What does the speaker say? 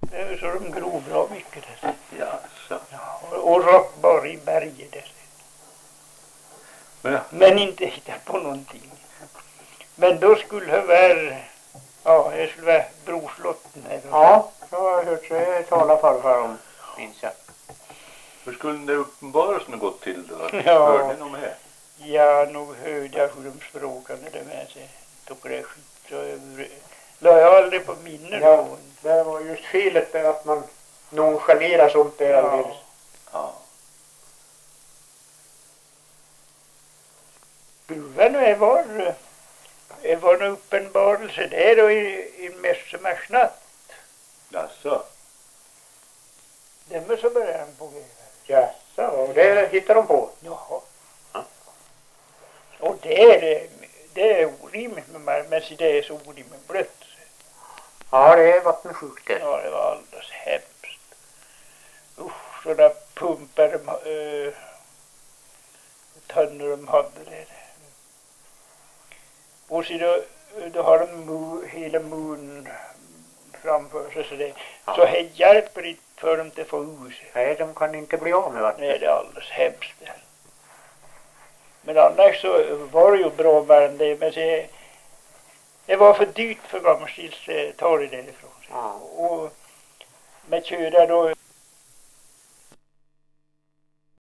Så de grov bra mycket där. Ja, så. Ja, och rakt bara i berget där. Men inte hitta på någonting. Men då skulle det vara, ja, det skulle vara Broslotten här. Ja, jag har hört så tala farfar om, minns jag. Hur skulle det uppenbarelsen ha gått till då? Ja. Hörde ni om det? Ja, nog hörde jag hur de språkade det med sig. Tycker det är skit så över. La jag aldrig på minne Ja, då. det var just felet där att man nonchalerar sånt där alldeles. Ja. Gruvan var en uppenbarelse där och i mässomarsnatt. Jaså? Det var så början på gruvan. Jaså, och det hittar de på. Jaha. Och det är orimligt med mark, men det är så orimligt blött. Ja, det är vattensjukt det. Ja, det var alldeles hemskt. Usch, sådana pumpar tönnor de hade där. Och så då har de hela munnen framför sig så det. Ja. Så det hjälper inte för dem att få ur sig. Nej, de kan inte bli av med vatten. Nej, det är alldeles hemskt det. Men annars så var det ju bra med det. Men det var för dyrt för Gammelstils ta det därifrån. Ja. Och med köra då